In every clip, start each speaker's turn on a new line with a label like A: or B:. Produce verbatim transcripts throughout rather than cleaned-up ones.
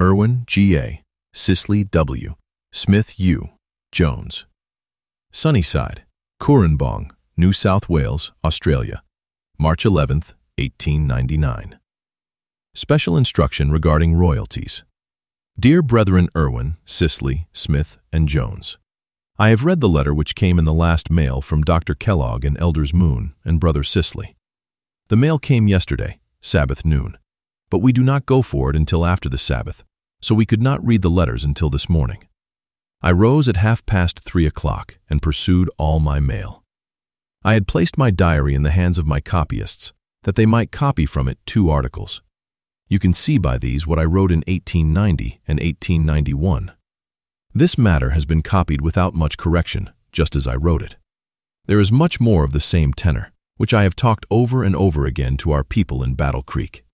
A: Irwin G A, Sisley W, Smith U, Jones. Sunnyside, Cooranbong, New South Wales, Australia, March eleventh, eighteen ninety-nine. Special instruction regarding royalties. Dear Brethren Irwin, Sisley, Smith, and Jones, I have read the letter which came in the last mail from Doctor Kellogg and Elders Moon and Brother Sisley. The mail came yesterday, Sabbath noon, but we do not go for it until after the Sabbath, so we could not read the letters until this morning. I rose at half past three o'clock and pursued all my mail. I had placed my diary in the hands of my copyists, that they might copy from it two articles. You can see by these what I wrote in eighteen ninety and eighteen ninety-one. This matter has been copied without much correction, just as I wrote it. There is much more of the same tenor, which I have talked over and over again to our people in Battle Creek.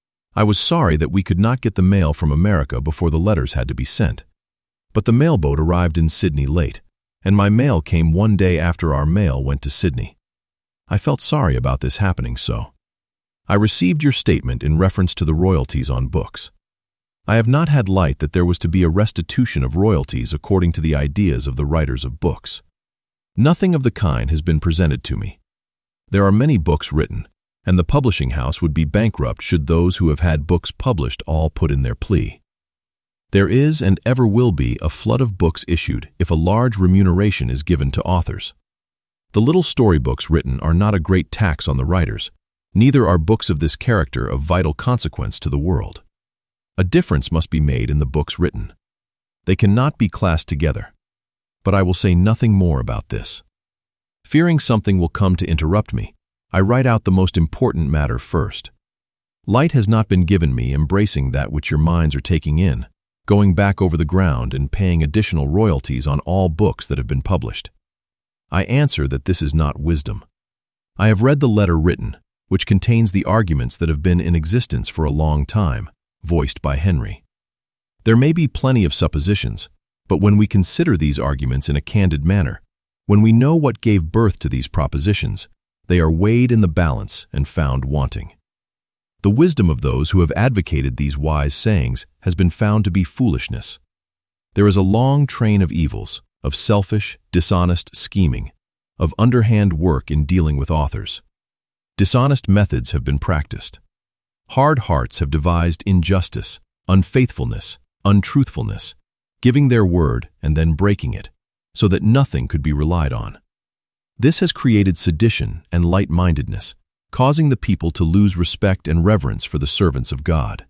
A: I was sorry that we could not get the mail from America before the letters had to be sent. But the mailboat arrived in Sydney late, and my mail came one day after our mail went to Sydney. I felt sorry about this happening so. I received your statement in reference to the royalties on books. I have not had light that there was to be a restitution of royalties according to the ideas of the writers of books. Nothing of the kind has been presented to me. There are many books written, and the publishing house would be bankrupt should those who have had books published all put in their plea. There is and ever will be a flood of books issued if a large remuneration is given to authors. The little storybooks written are not a great tax on the writers, neither are books of this character of vital consequence to the world. A difference must be made in the books written. They cannot be classed together. But I will say nothing more about this. Fearing something will come to interrupt me, I write out the most important matter first. Light has not been given me embracing that which your minds are taking in, going back over the ground and paying additional royalties on all books that have been published. I answer that this is not wisdom. I have read the letter written, which contains the arguments that have been in existence for a long time, voiced by Henry. There may be plenty of suppositions, but when we consider these arguments in a candid manner, when we know what gave birth to these propositions, they are weighed in the balance and found wanting. The wisdom of those who have advocated these wise sayings has been found to be foolishness. There is a long train of evils, of selfish, dishonest scheming, of underhand work in dealing with authors. Dishonest methods have been practiced. Hard hearts have devised injustice, unfaithfulness, untruthfulness, giving their word and then breaking it, so that nothing could be relied on. This has created sedition and light-mindedness, causing the people to lose respect and reverence for the servants of God.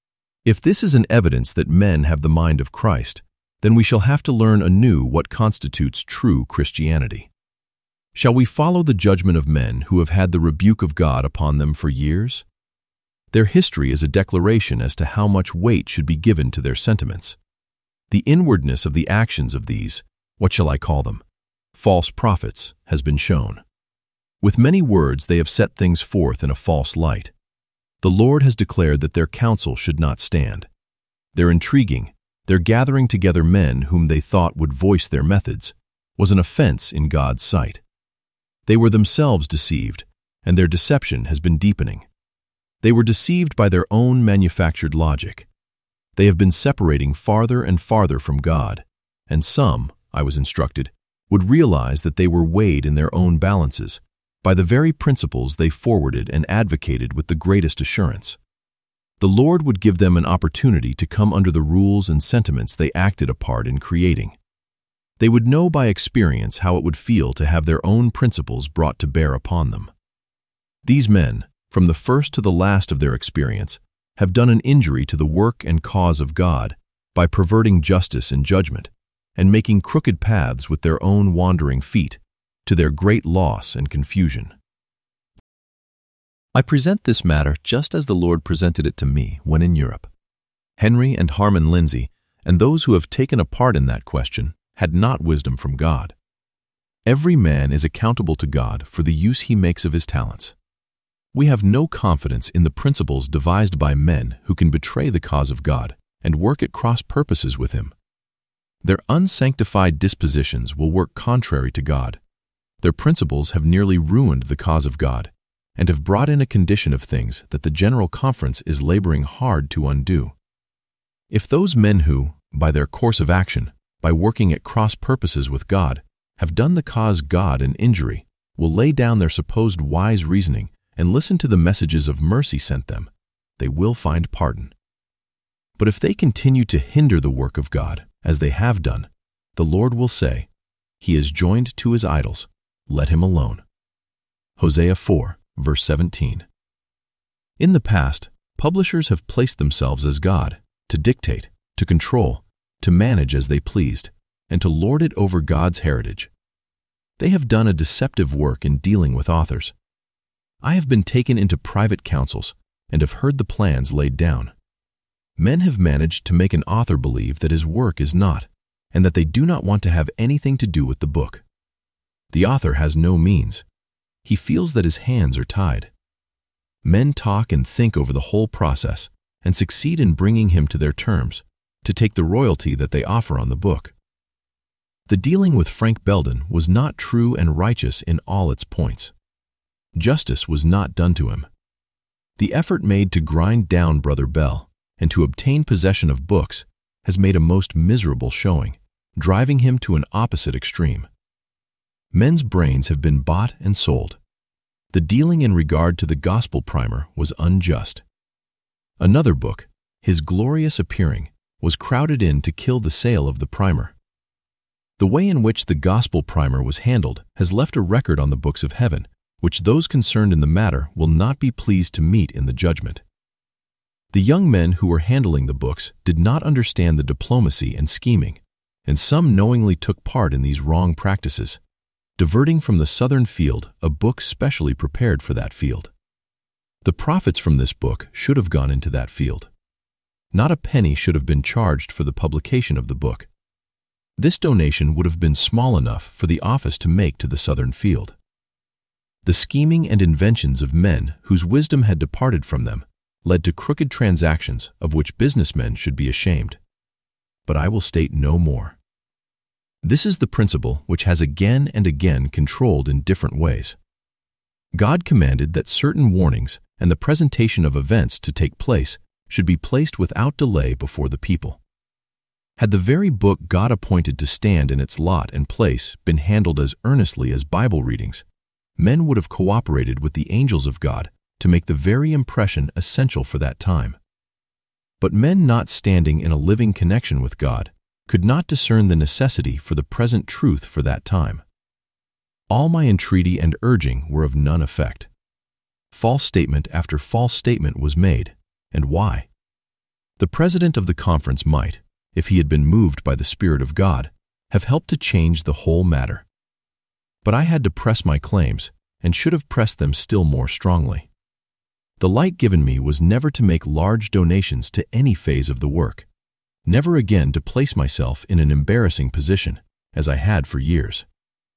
A: If this is an evidence that men have the mind of Christ, then we shall have to learn anew what constitutes true Christianity. Shall we follow the judgment of men who have had the rebuke of God upon them for years? Their history is a declaration as to how much weight should be given to their sentiments. The inwardness of the actions of these, what shall I call them, false prophets, has been shown. With many words they have set things forth in a false light. The Lord has declared that their counsel should not stand. Their intriguing, their gathering together men whom they thought would voice their methods, was an offense in God's sight. They were themselves deceived, and their deception has been deepening. They were deceived by their own manufactured logic. They have been separating farther and farther from God, and some, I was instructed, would realize that they were weighed in their own balances by the very principles they forwarded and advocated with the greatest assurance. The Lord would give them an opportunity to come under the rules and sentiments they acted a part in creating. They would know by experience how it would feel to have their own principles brought to bear upon them. These men, from the first to the last of their experience, have done an injury to the work and cause of God by perverting justice and judgment, and making crooked paths with their own wandering feet, to their great loss and confusion. I present this matter just as the Lord presented it to me when in Europe. Henry and Harman Lindsay, and those who have taken a part in that question, had not wisdom from God. Every man is accountable to God for the use he makes of his talents. We have no confidence in the principles devised by men who can betray the cause of God and work at cross purposes with him. Their unsanctified dispositions will work contrary to God. Their principles have nearly ruined the cause of God and have brought in a condition of things that the General Conference is laboring hard to undo. If those men who, by their course of action, by working at cross purposes with God, have done the cause God an injury, will lay down their supposed wise reasoning and listen to the messages of mercy sent them, they will find pardon. But if they continue to hinder the work of God, as they have done, the Lord will say, "He is joined to his idols, let him alone." Hosea four, verse seventeen. In the past, publishers have placed themselves as God, to dictate, to control, to manage as they pleased, and to lord it over God's heritage. They have done a deceptive work in dealing with authors. I have been taken into private councils and have heard the plans laid down. Men have managed to make an author believe that his work is not, and that they do not want to have anything to do with the book. The author has no means. He feels that his hands are tied. Men talk and think over the whole process and succeed in bringing him to their terms, to take the royalty that they offer on the book. The dealing with Frank Belden was not true and righteous in all its points. Justice was not done to him. The effort made to grind down Brother Bell and to obtain possession of books has made a most miserable showing, driving him to an opposite extreme. Men's brains have been bought and sold. The dealing in regard to the Gospel Primer was unjust. Another book, His Glorious Appearing, was crowded in to kill the sale of the primer. The way in which the Gospel Primer was handled has left a record on the books of heaven, which those concerned in the matter will not be pleased to meet in the judgment. The young men who were handling the books did not understand the diplomacy and scheming, and some knowingly took part in these wrong practices, diverting from the southern field a book specially prepared for that field. The profits from this book should have gone into that field. Not a penny should have been charged for the publication of the book. This donation would have been small enough for the office to make to the southern field. The scheming and inventions of men whose wisdom had departed from them led to crooked transactions of which businessmen should be ashamed. But I will state no more. This is the principle which has again and again controlled in different ways. God commanded that certain warnings and the presentation of events to take place should be placed without delay before the people. Had the very book God appointed to stand in its lot and place been handled as earnestly as Bible readings, men would have cooperated with the angels of God to make the very impression essential for that time. But men not standing in a living connection with God could not discern the necessity for the present truth for that time. All my entreaty and urging were of none effect. False statement after false statement was made, and why? The president of the conference might, if he had been moved by the Spirit of God, have helped to change the whole matter. But I had to press my claims, and should have pressed them still more strongly. The light given me was never to make large donations to any phase of the work, never again to place myself in an embarrassing position, as I had for years.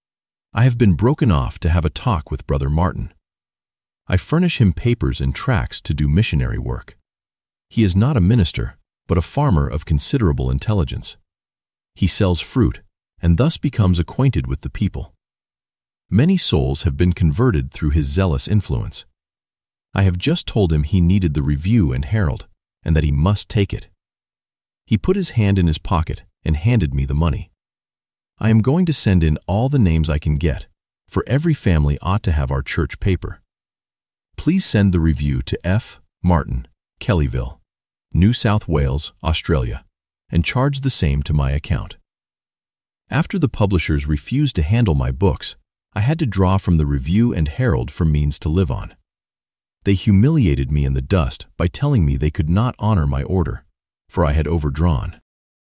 A: I have been broken off to have a talk with Brother Martin. I furnish him papers and tracts to do missionary work. He is not a minister, but a farmer of considerable intelligence. He sells fruit, and thus becomes acquainted with the people. Many souls have been converted through his zealous influence. I have just told him he needed the Review and Herald, and that he must take it. He put his hand in his pocket and handed me the money. I am going to send in all the names I can get, for every family ought to have our church paper. Please send the Review to F. Martin, Kellyville, New South Wales, Australia, and charge the same to my account. After the publishers refused to handle my books, I had to draw from the Review and Herald for means to live on. They humiliated me in the dust by telling me they could not honor my order, for I had overdrawn.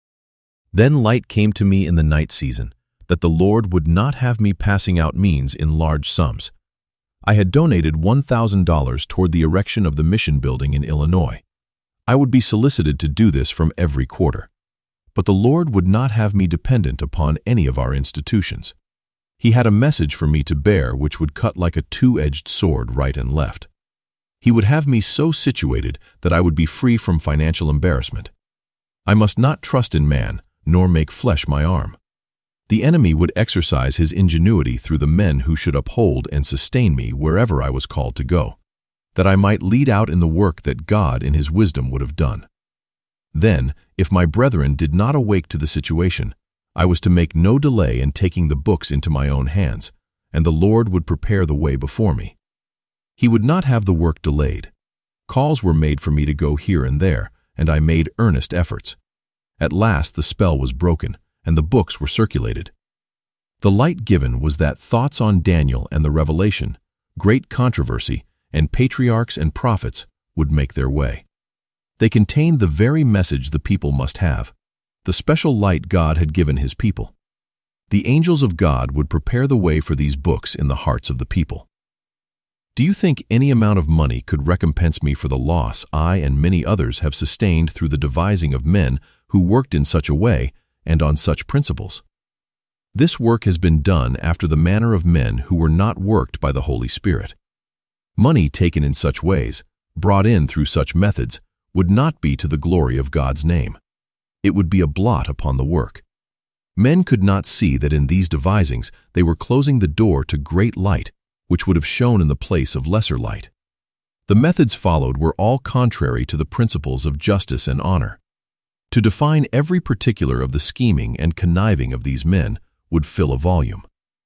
A: Then light came to me in the night season that the Lord would not have me passing out means in large sums. I had donated one thousand dollars toward the erection of the mission building in Illinois. I would be solicited to do this from every quarter. But the Lord would not have me dependent upon any of our institutions. He had a message for me to bear which would cut like a two-edged sword right and left. He would have me so situated that I would be free from financial embarrassment. I must not trust in man, nor make flesh my arm. The enemy would exercise his ingenuity through the men who should uphold and sustain me wherever I was called to go, that I might lead out in the work that God in his wisdom would have done. Then, if my brethren did not awake to the situation, I was to make no delay in taking the books into my own hands, and the Lord would prepare the way before me. He would not have the work delayed. Calls were made for me to go here and there, and I made earnest efforts. At last the spell was broken, and the books were circulated. The light given was that thoughts on Daniel and the Revelation, great controversy, and patriarchs and prophets would make their way. They contained the very message the people must have, the special light God had given his people. The angels of God would prepare the way for these books in the hearts of the people. Do you think any amount of money could recompense me for the loss I and many others have sustained through the devising of men who worked in such a way and on such principles? This work has been done after the manner of men who were not worked by the Holy Spirit. Money taken in such ways, brought in through such methods, would not be to the glory of God's name. It would be a blot upon the work. Men could not see that in these devisings they were closing the door to great light, which would have shone in the place of lesser light. The methods followed were all contrary to the principles of justice and honor. To define every particular of the scheming and conniving of these men would fill a volume.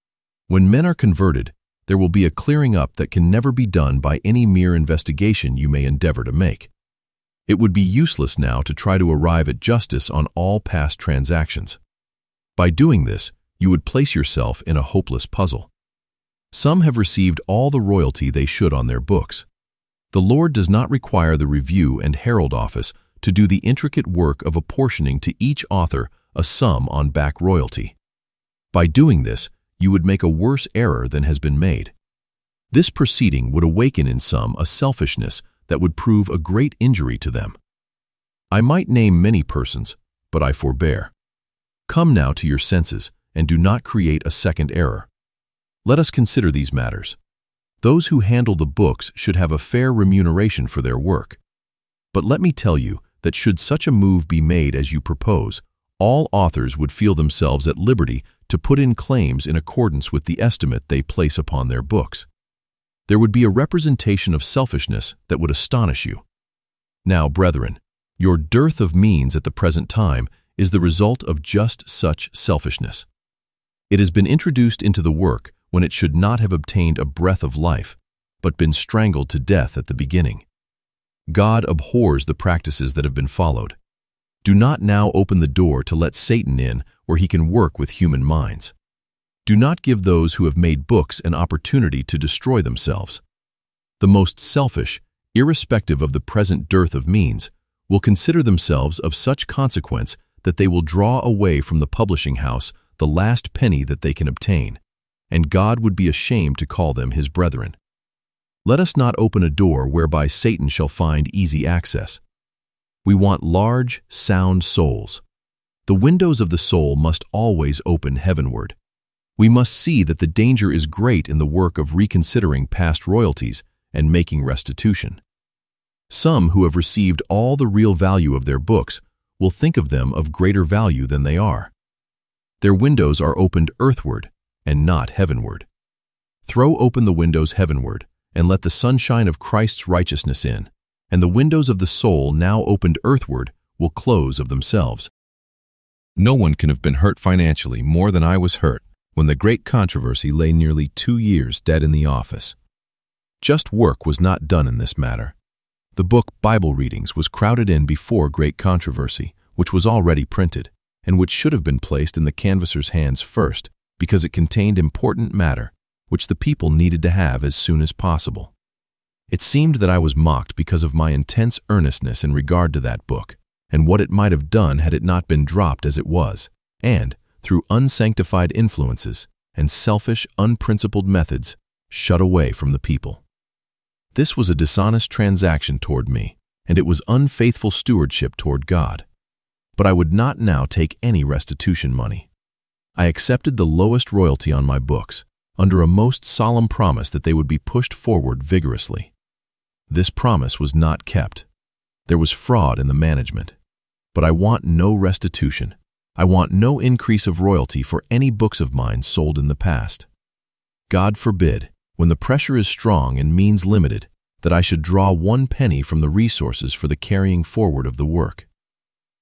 A: When men are converted, there will be a clearing up that can never be done by any mere investigation you may endeavor to make. It would be useless now to try to arrive at justice on all past transactions. By doing this, you would place yourself in a hopeless puzzle. Some have received all the royalty they should on their books. The Lord does not require the Review and Herald Office to do the intricate work of apportioning to each author a sum on back royalty. By doing this, you would make a worse error than has been made. This proceeding would awaken in some a selfishness that would prove a great injury to them. I might name many persons, but I forbear. Come now to your senses, and do not create a second error. Let us consider these matters. Those who handle the books should have a fair remuneration for their work. But let me tell you that should such a move be made as you propose, all authors would feel themselves at liberty to put in claims in accordance with the estimate they place upon their books. There would be a representation of selfishness that would astonish you. Now, brethren, your dearth of means at the present time is the result of just such selfishness. It has been introduced into the work when it should not have obtained a breath of life, but been strangled to death at the beginning. God abhors the practices that have been followed. Do not now open the door to let Satan in where he can work with human minds. Do not give those who have made books an opportunity to destroy themselves. The most selfish, irrespective of the present dearth of means, will consider themselves of such consequence that they will draw away from the publishing house the last penny that they can obtain, and God would be ashamed to call them his brethren. Let us not open a door whereby Satan shall find easy access. We want large, sound souls. The windows of the soul must always open heavenward. We must see that the danger is great in the work of reconsidering past royalties and making restitution. Some who have received all the real value of their books will think of them of greater value than they are. Their windows are opened earthward and not heavenward. Throw open the windows heavenward, and let the sunshine of Christ's righteousness in, and the windows of the soul now opened earthward will close of themselves. No one can have been hurt financially more than I was hurt when the great controversy lay nearly two years dead in the office. Just work was not done in this matter. The book Bible Readings was crowded in before great controversy, which was already printed, and which should have been placed in the canvasser's hands first, because it contained important matter, which the people needed to have as soon as possible. It seemed that I was mocked because of my intense earnestness in regard to that book, and what it might have done had it not been dropped as it was, and, through unsanctified influences and selfish, unprincipled methods, shut away from the people. This was a dishonest transaction toward me, and it was unfaithful stewardship toward God. But I would not now take any restitution money. I accepted the lowest royalty on my books, under a most solemn promise that they would be pushed forward vigorously. This promise was not kept. There was fraud in the management. But I want no restitution. I want no increase of royalty for any books of mine sold in the past. God forbid, when the pressure is strong and means limited, that I should draw one penny from the resources for the carrying forward of the work.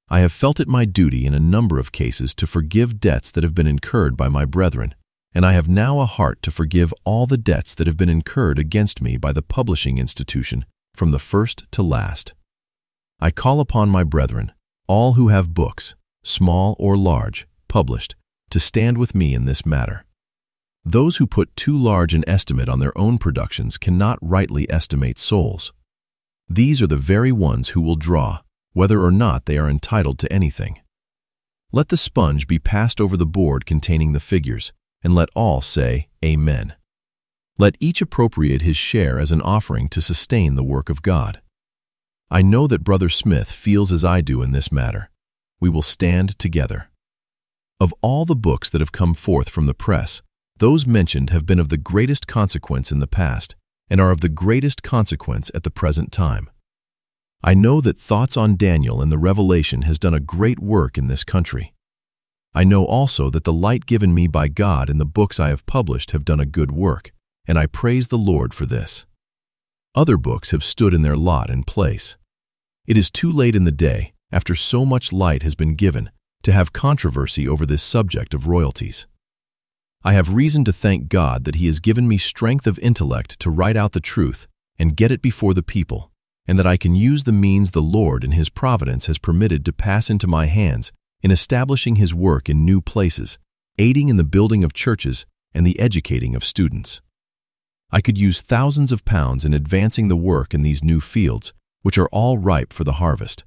A: I have felt it my duty in a number of cases to forgive debts that have been incurred by my brethren, and I have now a heart to forgive all the debts that have been incurred against me by the publishing institution from the first to last. I call upon my brethren, all who have books, small or large, published, to stand with me in this matter. Those who put too large an estimate on their own productions cannot rightly estimate souls. These are the very ones who will draw, whether or not they are entitled to anything. Let the sponge be passed over the board containing the figures, and let all say, Amen. Let each appropriate his share as an offering to sustain the work of God. I know that Brother Smith feels as I do in this matter. We will stand together. Of all the books that have come forth from the press, those mentioned have been of the greatest consequence in the past, and are of the greatest consequence at the present time. I know that Thoughts on Daniel and the Revelation has done a great work in this country. I know also that the light given me by God in the books I have published have done a good work, and I praise the Lord for this. Other books have stood in their lot and place. It is too late in the day, after so much light has been given, to have controversy over this subject of royalties. I have reason to thank God that He has given me strength of intellect to write out the truth and get it before the people, and that I can use the means the Lord in His providence has permitted to pass into my hands in establishing His work in new places, aiding in the building of churches and the educating of students. I could use thousands of pounds in advancing the work in these new fields, which are all ripe for the harvest.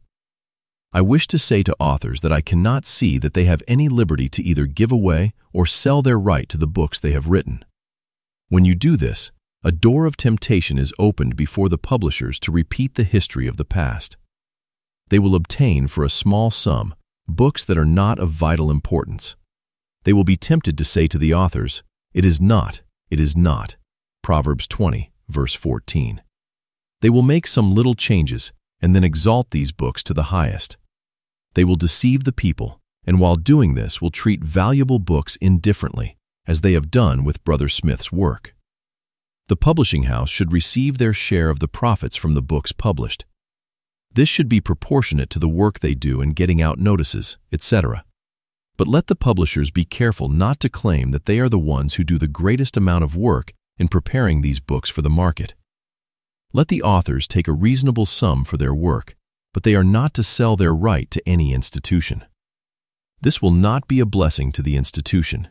A: I wish to say to authors that I cannot see that they have any liberty to either give away or sell their right to the books they have written. When you do this, a door of temptation is opened before the publishers to repeat the history of the past. They will obtain for a small sum books that are not of vital importance. They will be tempted to say to the authors, "It is not, it is not." Proverbs twenty, verse fourteen. They will make some little changes and then exalt these books to the highest. They will deceive the people, and while doing this will treat valuable books indifferently, as they have done with Brother Smith's work. The publishing house should receive their share of the profits from the books published. This should be proportionate to the work they do in getting out notices, et cetera. But let the publishers be careful not to claim that they are the ones who do the greatest amount of work in preparing these books for the market. Let the authors take a reasonable sum for their work, but they are not to sell their right to any institution. This will not be a blessing to the institution.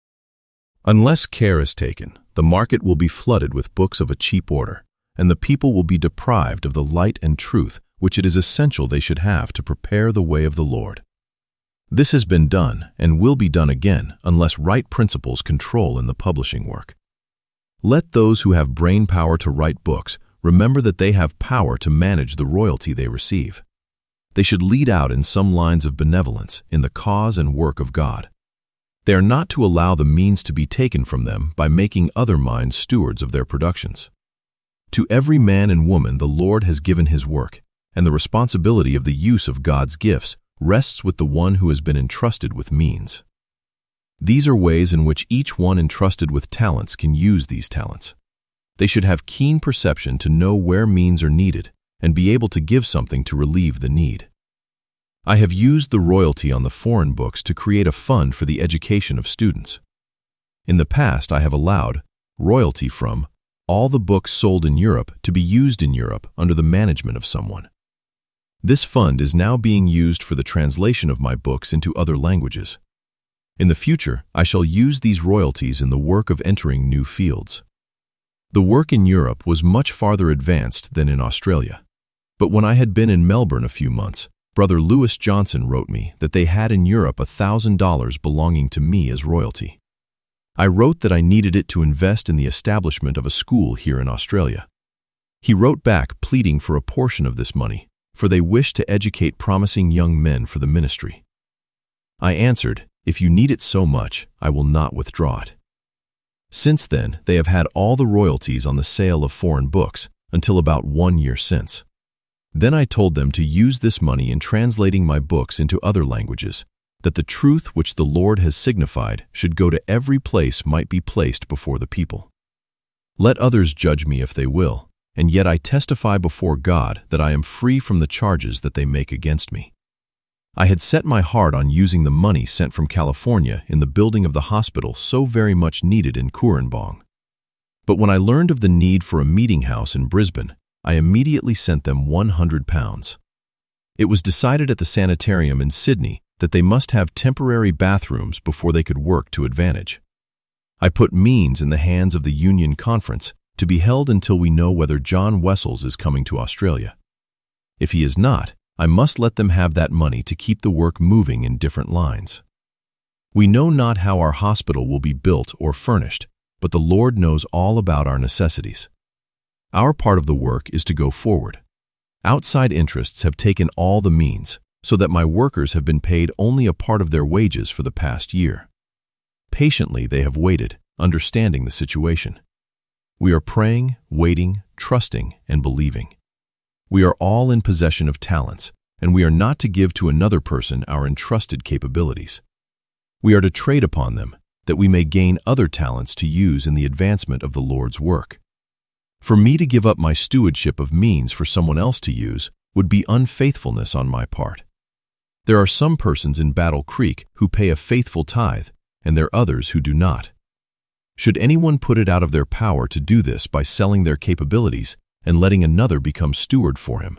A: Unless care is taken, the market will be flooded with books of a cheap order, and the people will be deprived of the light and truth which it is essential they should have to prepare the way of the Lord. This has been done and will be done again unless right principles control in the publishing work. Let those who have brain power to write books remember that they have power to manage the royalty they receive. They should lead out in some lines of benevolence in the cause and work of God. They are not to allow the means to be taken from them by making other minds stewards of their productions. To every man and woman the Lord has given his work, and the responsibility of the use of God's gifts rests with the one who has been entrusted with means. These are ways in which each one entrusted with talents can use these talents. They should have keen perception to know where means are needed and be able to give something to relieve the need. I have used the royalty on the foreign books to create a fund for the education of students. In the past, I have allowed royalty from all the books sold in Europe to be used in Europe under the management of someone. This fund is now being used for the translation of my books into other languages. In the future, I shall use these royalties in the work of entering new fields. The work in Europe was much farther advanced than in Australia. But when I had been in Melbourne a few months, Brother Lewis Johnson wrote me that they had in Europe a thousand dollars belonging to me as royalty. I wrote that I needed it to invest in the establishment of a school here in Australia. He wrote back pleading for a portion of this money, for they wished to educate promising young men for the ministry. I answered, "If you need it so much, I will not withdraw it." Since then, they have had all the royalties on the sale of foreign books until about one year since. Then I told them to use this money in translating my books into other languages, that the truth which the Lord has signified should go to every place might be placed before the people. Let others judge me if they will, and yet I testify before God that I am free from the charges that they make against me. I had set my heart on using the money sent from California in the building of the hospital so very much needed in Koornbong. But when I learned of the need for a meeting house in Brisbane, I immediately sent them one hundred pounds. It was decided at the sanitarium in Sydney that they must have temporary bathrooms before they could work to advantage. I put means in the hands of the Union Conference to be held until we know whether John Wessels is coming to Australia. If he is not, I must let them have that money to keep the work moving in different lines. We know not how our hospital will be built or furnished, but the Lord knows all about our necessities. Our part of the work is to go forward. Outside interests have taken all the means, so that my workers have been paid only a part of their wages for the past year. Patiently they have waited, understanding the situation. We are praying, waiting, trusting, and believing. We are all in possession of talents, and we are not to give to another person our entrusted capabilities. We are to trade upon them, that we may gain other talents to use in the advancement of the Lord's work. For me to give up my stewardship of means for someone else to use would be unfaithfulness on my part. There are some persons in Battle Creek who pay a faithful tithe, and there are others who do not. Should anyone put it out of their power to do this by selling their capabilities and letting another become steward for him?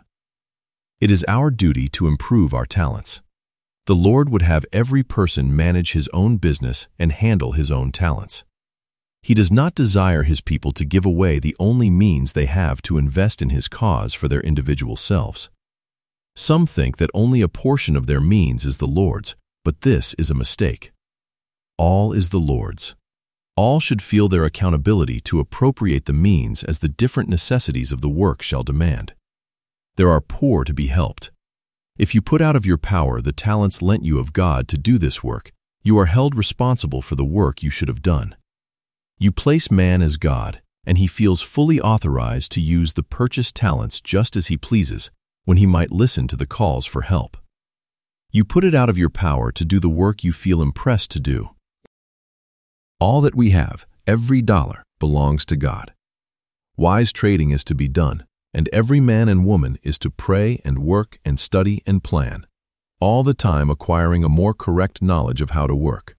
A: It is our duty to improve our talents. The Lord would have every person manage his own business and handle his own talents. He does not desire his people to give away the only means they have to invest in his cause for their individual selves. Some think that only a portion of their means is the Lord's, but this is a mistake. All is the Lord's. All should feel their accountability to appropriate the means as the different necessities of the work shall demand. There are poor to be helped. If you put out of your power the talents lent you of God to do this work, you are held responsible for the work you should have done. You place man as God, and he feels fully authorized to use the purchased talents just as he pleases, when he might listen to the calls for help. You put it out of your power to do the work you feel impressed to do. All that we have, every dollar, belongs to God. Wise trading is to be done, and every man and woman is to pray and work and study and plan, all the time acquiring a more correct knowledge of how to work.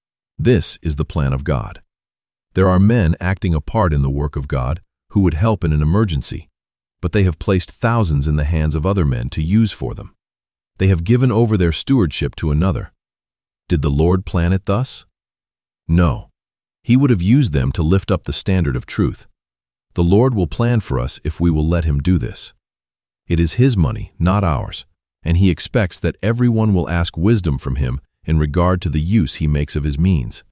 A: This is the plan of God. There are men acting a part in the work of God who would help in an emergency, but they have placed thousands in the hands of other men to use for them. They have given over their stewardship to another. Did the Lord plan it thus? No. He would have used them to lift up the standard of truth. The Lord will plan for us if we will let him do this. It is his money, not ours, and he expects that everyone will ask wisdom from him in regard to the use he makes of his means.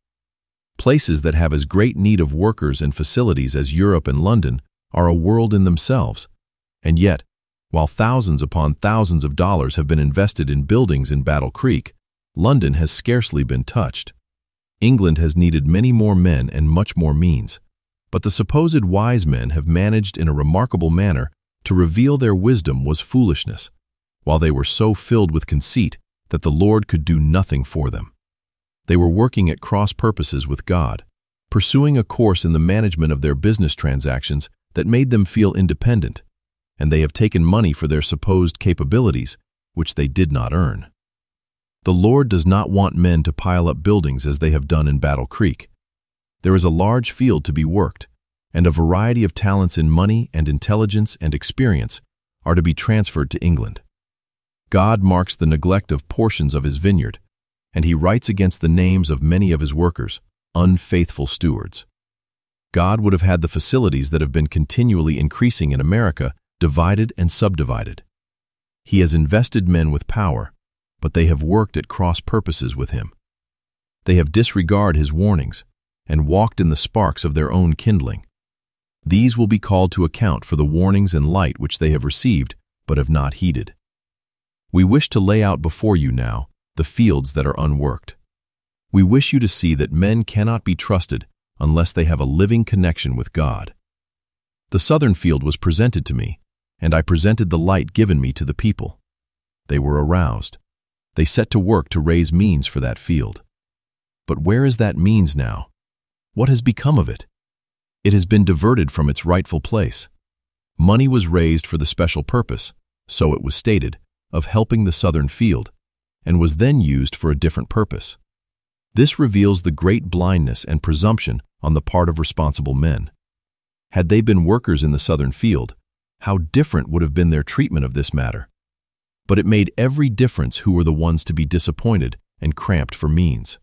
A: Places that have as great need of workers and facilities as Europe and London are a world in themselves, and yet, while thousands upon thousands of dollars have been invested in buildings in Battle Creek, London has scarcely been touched. England has needed many more men and much more means, but the supposed wise men have managed in a remarkable manner to reveal their wisdom was foolishness, while they were so filled with conceit that the Lord could do nothing for them. They were working at cross purposes with God, pursuing a course in the management of their business transactions that made them feel independent, and they have taken money for their supposed capabilities, which they did not earn. The Lord does not want men to pile up buildings as they have done in Battle Creek. There is a large field to be worked, and a variety of talents in money and intelligence and experience are to be transferred to England. God marks the neglect of portions of his vineyard, and he writes against the names of many of his workers, unfaithful stewards. God would have had the facilities that have been continually increasing in America divided and subdivided. He has invested men with power, but they have worked at cross purposes with him. They have disregarded his warnings and walked in the sparks of their own kindling. These will be called to account for the warnings and light which they have received but have not heeded. We wish to lay out before you now the fields that are unworked. We wish you to see that men cannot be trusted unless they have a living connection with God. The southern field was presented to me, and I presented the light given me to the people. They were aroused. They set to work to raise means for that field. But where is that means now? What has become of it? It has been diverted from its rightful place. Money was raised for the special purpose, so it was stated, of helping the southern field, and was then used for a different purpose. This reveals the great blindness and presumption on the part of responsible men. Had they been workers in the southern field, how different would have been their treatment of this matter. But it made every difference who were the ones to be disappointed and cramped for means.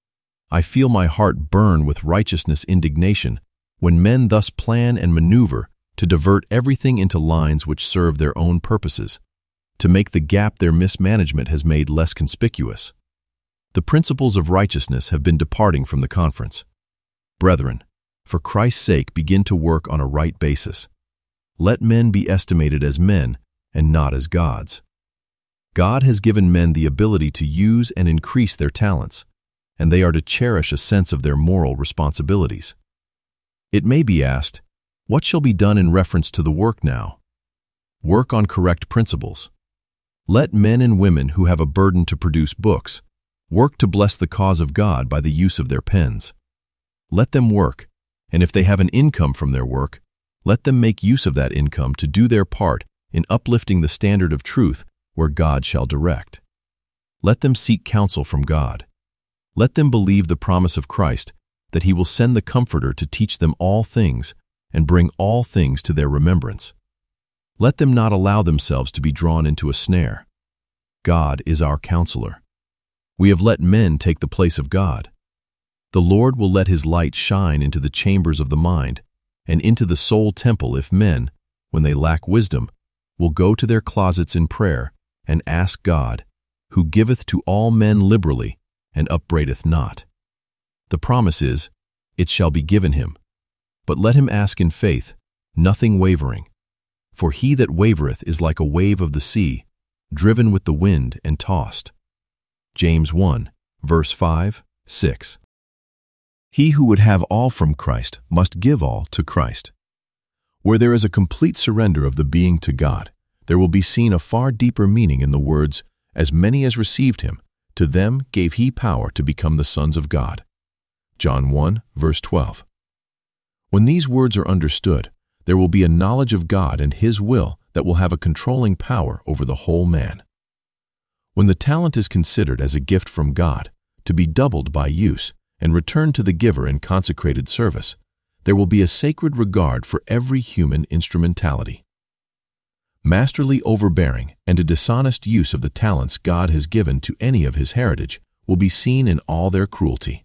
A: I feel my heart burn with righteousness indignation when men thus plan and maneuver to divert everything into lines which serve their own purposes, to make the gap their mismanagement has made less conspicuous. The principles of righteousness have been departing from the conference. Brethren, for Christ's sake, begin to work on a right basis. Let men be estimated as men and not as gods. God has given men the ability to use and increase their talents, and they are to cherish a sense of their moral responsibilities. It may be asked, what shall be done in reference to the work now? Work on correct principles. Let men and women who have a burden to produce books work to bless the cause of God by the use of their pens. Let them work, and if they have an income from their work, let them make use of that income to do their part in uplifting the standard of truth where God shall direct. Let them seek counsel from God. Let them believe the promise of Christ that He will send the Comforter to teach them all things and bring all things to their remembrance. Let them not allow themselves to be drawn into a snare. God is our counselor. We have let men take the place of God. The Lord will let His light shine into the chambers of the mind and into the soul temple if men, when they lack wisdom, will go to their closets in prayer and ask God, who giveth to all men liberally and upbraideth not. The promise is, it shall be given him. But let him ask in faith, nothing wavering. For he that wavereth is like a wave of the sea, driven with the wind and tossed. James one, verse five, six. He who would have all from Christ must give all to Christ. Where there is a complete surrender of the being to God, there will be seen a far deeper meaning in the words, as many as received him, to them gave he power to become the sons of God. John one, verse twelve. When these words are understood, there will be a knowledge of God and His will that will have a controlling power over the whole man. When the talent is considered as a gift from God, to be doubled by use and returned to the giver in consecrated service, there will be a sacred regard for every human instrumentality. Masterly overbearing and a dishonest use of the talents God has given to any of His heritage will be seen in all their cruelty.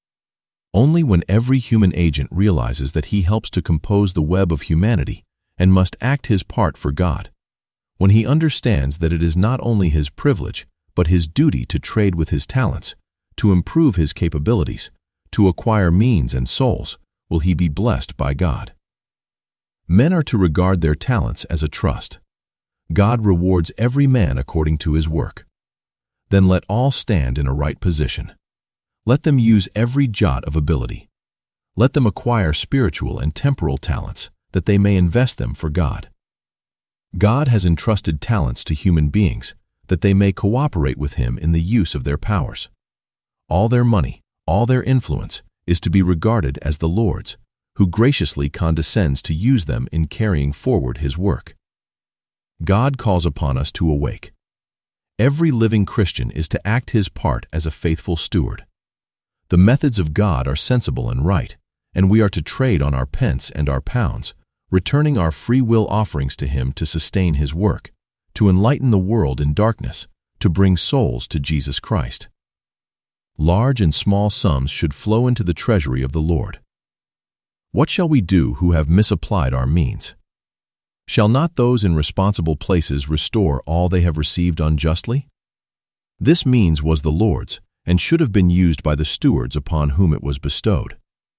A: Only when every human agent realizes that he helps to compose the web of humanity and must act his part for God, when he understands that it is not only his privilege but his duty to trade with his talents, to improve his capabilities, to acquire means and souls, will he be blessed by God. Men are to regard their talents as a trust. God rewards every man according to his work. Then let all stand in a right position. Let them use every jot of ability. Let them acquire spiritual and temporal talents, that they may invest them for God. God has entrusted talents to human beings, that they may cooperate with Him in the use of their powers. All their money, all their influence, is to be regarded as the Lord's, who graciously condescends to use them in carrying forward His work. God calls upon us to awake. Every living Christian is to act his part as a faithful steward. The methods of God are sensible and right, and we are to trade on our pence and our pounds, returning our free will offerings to Him to sustain His work, to enlighten the world in darkness, to bring souls to Jesus Christ. Large and small sums should flow into the treasury of the Lord. What shall we do who have misapplied our means? Shall not those in responsible places restore all they have received unjustly? This means was the Lord's, and should have been used by the stewards upon whom it was bestowed.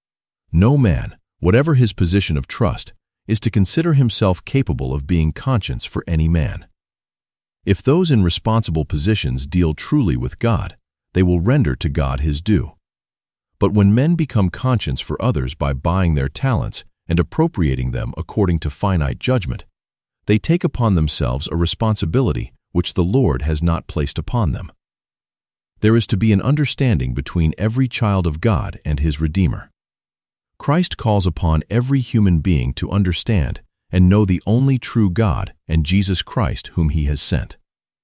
A: No man, whatever his position of trust, is to consider himself capable of being conscience for any man. If those in responsible positions deal truly with God, they will render to God His due. But when men become conscience for others by buying their talents and appropriating them according to finite judgment, they take upon themselves a responsibility which the Lord has not placed upon them. There is to be an understanding between every child of God and His Redeemer. Christ calls upon every human being to understand and know the only true God and Jesus Christ whom He has sent.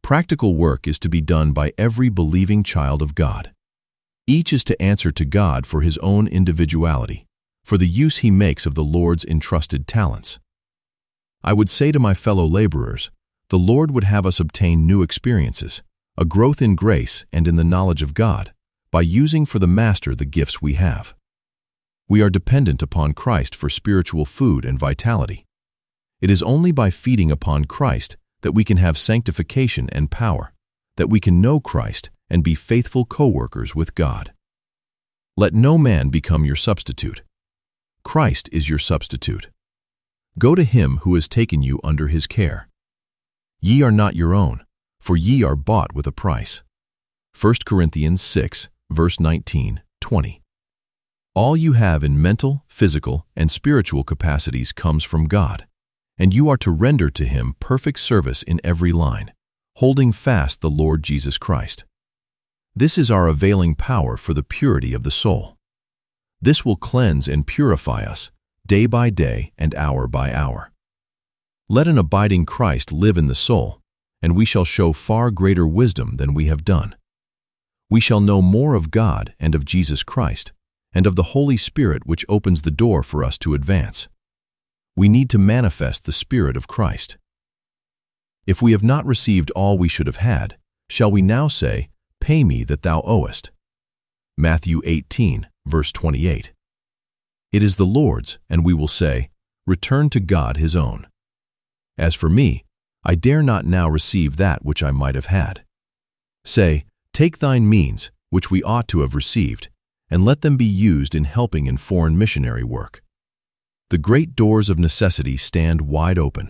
A: Practical work is to be done by every believing child of God. Each is to answer to God for his own individuality, for the use he makes of the Lord's entrusted talents. I would say to my fellow laborers, the Lord would have us obtain new experiences, a growth in grace and in the knowledge of God, by using for the Master the gifts we have. We are dependent upon Christ for spiritual food and vitality. It is only by feeding upon Christ that we can have sanctification and power, that we can know Christ and be faithful co-workers with God. Let no man become your substitute. Christ is your substitute. Go to him who has taken you under his care. Ye are not your own, for ye are bought with a price. First Corinthians six, verse nineteen, twenty. All you have in mental, physical, and spiritual capacities comes from God, and you are to render to him perfect service in every line, holding fast the Lord Jesus Christ. This is our availing power for the purity of the soul. This will cleanse and purify us, day by day and hour by hour. Let an abiding Christ live in the soul, and we shall show far greater wisdom than we have done. We shall know more of God and of Jesus Christ, and of the Holy Spirit which opens the door for us to advance. We need to manifest the Spirit of Christ. If we have not received all we should have had, shall we now say, "Pay me that thou owest"? Matthew eighteen, verse twenty-eight. It is the Lord's, and we will say, "Return to God his own." As for me, I dare not now receive that which I might have had. Say, "Take thine means, which we ought to have received, and let them be used in helping in foreign missionary work." The great doors of necessity stand wide open.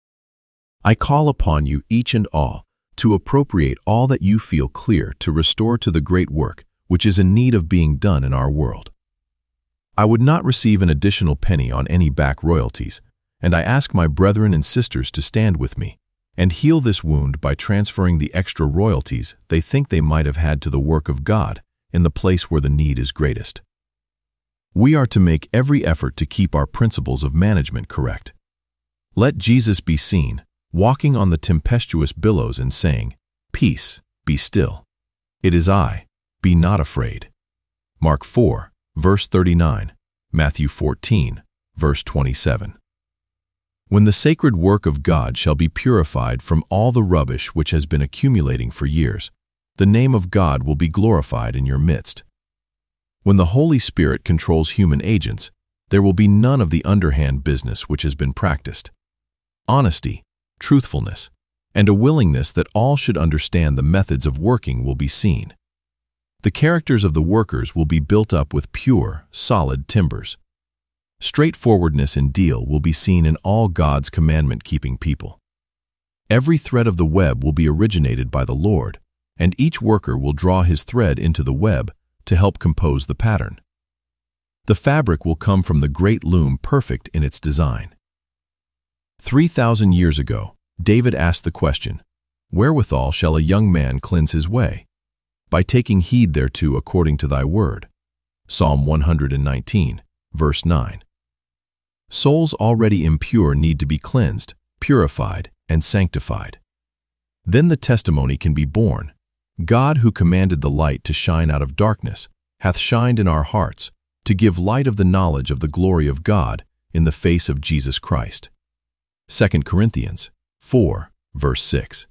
A: I call upon you each and all to appropriate all that you feel clear to restore to the great work which is in need of being done in our world. I would not receive an additional penny on any back royalties, and I ask my brethren and sisters to stand with me and heal this wound by transferring the extra royalties they think they might have had to the work of God in the place where the need is greatest. We are to make every effort to keep our principles of management correct. Let Jesus be seen, walking on the tempestuous billows and saying, "Peace, be still. It is I, be not afraid." Mark four, verse thirty-nine, Matthew fourteen, verse twenty-seven. When the sacred work of God shall be purified from all the rubbish which has been accumulating for years, the name of God will be glorified in your midst. When the Holy Spirit controls human agents, there will be none of the underhand business which has been practiced. Honesty, truthfulness, and a willingness that all should understand the methods of working will be seen. The characters of the workers will be built up with pure, solid timbers. Straightforwardness in deal will be seen in all God's commandment-keeping people. Every thread of the web will be originated by the Lord, and each worker will draw his thread into the web to help compose the pattern. The fabric will come from the great loom perfect in its design. Three thousand years ago, David asked the question, "Wherewithal shall a young man cleanse his way?" By taking heed thereto according to thy word. Psalm one hundred nineteen, verse nine. Souls already impure need to be cleansed, purified, and sanctified. Then the testimony can be borne. God, who commanded the light to shine out of darkness, hath shined in our hearts, to give light of the knowledge of the glory of God in the face of Jesus Christ. Second Corinthians four, verse six.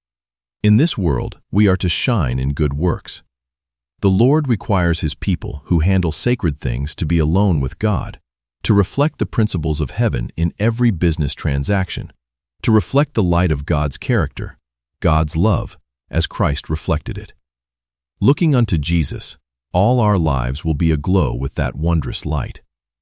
A: In this world, we are to shine in good works. The Lord requires his people who handle sacred things to be alone with God, to reflect the principles of heaven in every business transaction, to reflect the light of God's character, God's love, as Christ reflected it. Looking unto Jesus, all our lives will be aglow with that wondrous light.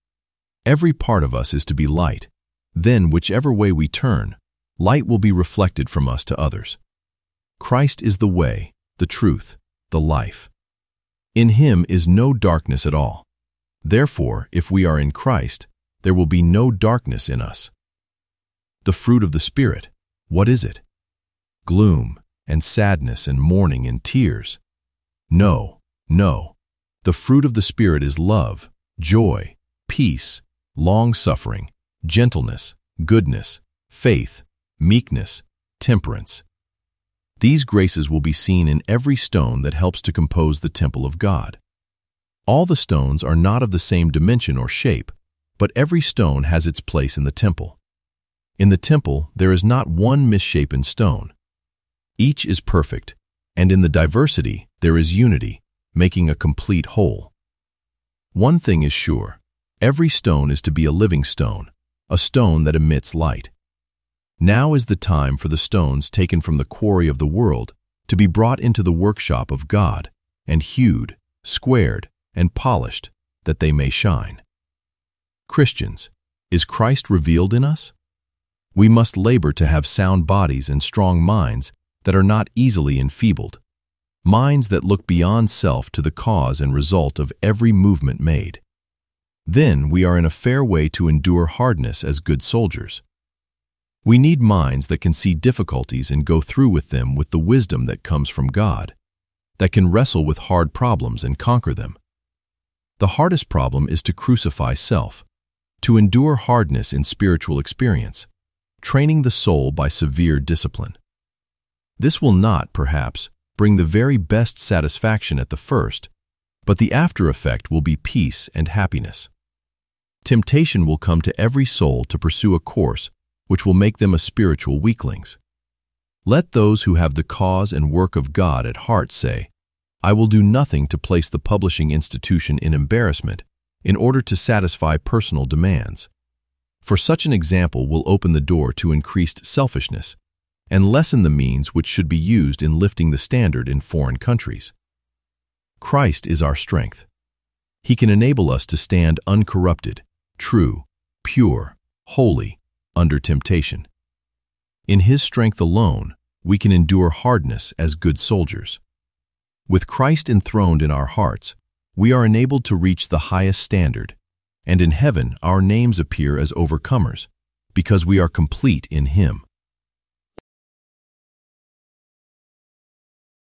A: Every part of us is to be light. Then, whichever way we turn, light will be reflected from us to others. Christ is the way, the truth, the life. In him is no darkness at all. Therefore, if we are in Christ, there will be no darkness in us. The fruit of the Spirit, what is it? Gloom and sadness and mourning and tears. No, no. The fruit of the Spirit is love, joy, peace, long-suffering, gentleness, goodness, faith, meekness, temperance. These graces will be seen in every stone that helps to compose the temple of God. All the stones are not of the same dimension or shape, but every stone has its place in the temple. In the temple, there is not one misshapen stone. Each is perfect, and in the diversity there is unity, making a complete whole. One thing is sure, every stone is to be a living stone, a stone that emits light. Now is the time for the stones taken from the quarry of the world to be brought into the workshop of God, and hewed, squared, and polished, that they may shine. Christians, is Christ revealed in us? We must labor to have sound bodies and strong minds that are not easily enfeebled, minds that look beyond self to the cause and result of every movement made. Then we are in a fair way to endure hardness as good soldiers. We need minds that can see difficulties and go through with them with the wisdom that comes from God, that can wrestle with hard problems and conquer them. The hardest problem is to crucify self, to endure hardness in spiritual experience, training the soul by severe discipline. This will not, perhaps, bring the very best satisfaction at the first, but the after effect will be peace and happiness. Temptation will come to every soul to pursue a course which will make them a spiritual weaklings. Let those who have the cause and work of God at heart say, I will do nothing to place the publishing institution in embarrassment in order to satisfy personal demands. For such an example will open the door to increased selfishness and lessen the means which should be used in lifting the standard in foreign countries. Christ is our strength. He can enable us to stand uncorrupted, true, pure, holy, under temptation. In His strength alone, we can endure hardness as good soldiers. With Christ enthroned in our hearts, we are enabled to reach the highest standard, and in heaven our names appear as overcomers, because we are complete in Him.